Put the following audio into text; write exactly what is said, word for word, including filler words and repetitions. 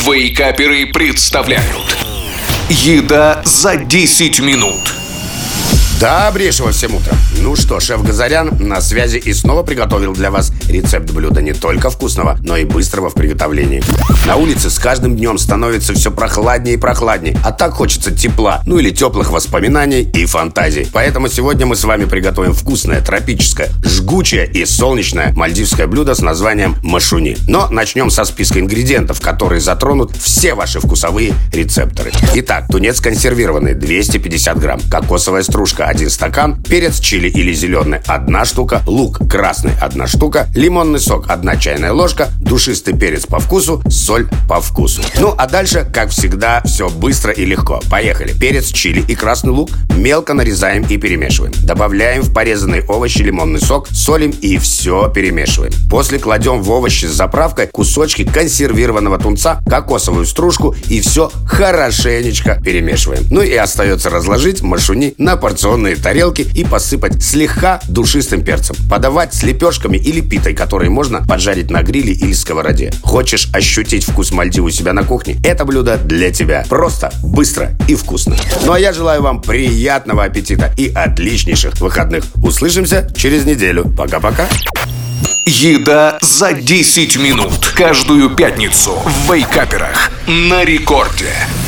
Вейкаперы представляют «Еда за десять минут». Добрейшего всем утра. Ну что, шеф Газарян на связи и снова приготовил для вас рецепт блюда не только вкусного, но и быстрого в приготовлении. На улице с каждым днем становится все прохладнее и прохладнее, а так хочется тепла, ну или теплых воспоминаний и фантазий. Поэтому сегодня мы с вами приготовим вкусное, тропическое, жгучее и солнечное мальдивское блюдо с названием машуни. Но начнем со списка ингредиентов, которые затронут все ваши вкусовые рецепторы. Итак, тунец консервированный двести пятьдесят грамм, кокосовая стружка один стакан, перец чили или зеленый одна штука, лук красный одна штука, лимонный сок одна чайная ложка, душистый перец по вкусу, соль по вкусу. Ну а дальше, как всегда, все быстро и легко. Поехали. Перец чили и красный лук мелко нарезаем и перемешиваем. Добавляем в порезанные овощи лимонный сок, солим и все перемешиваем. После кладем в овощи с заправкой кусочки консервированного тунца, кокосовую стружку и все хорошенечко перемешиваем. Ну и остается разложить машуни на порционные тарелки и посыпать слегка душистым перцем. Подавать с лепешками или питой, которые можно поджарить на гриле или сковороде. Хочешь ощутить вкус Мальдив у себя на кухне? Это блюдо для тебя. Просто, быстро и вкусно. Ну а я желаю вам приятного аппетита и отличнейших выходных. Услышимся через неделю. Пока-пока. «Еда за десять минут». Каждую пятницу в Вейкаперах на рекорде.